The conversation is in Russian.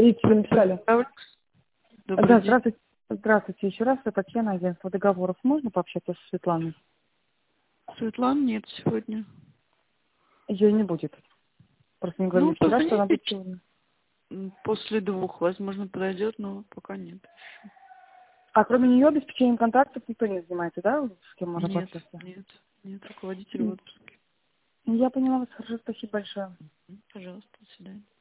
И тебе написали. Добрый Да, день. здравствуйте. Здравствуйте еще раз. Это Татьяна, агентство договоров. Можно пообщаться с Светланой? Светланы нет сегодня. Ее не будет. Просто не говорили Ну, вчера, что она позвоните будет сегодня. после 2, возможно, подойдет, но пока нет. А кроме нее обеспечением контактов никто не занимается, да? С кем можно Нет, пообщаться? нет, руководитель в отпуске. Я поняла вас хорошо. Спасибо большое. Пожалуйста, до свидания.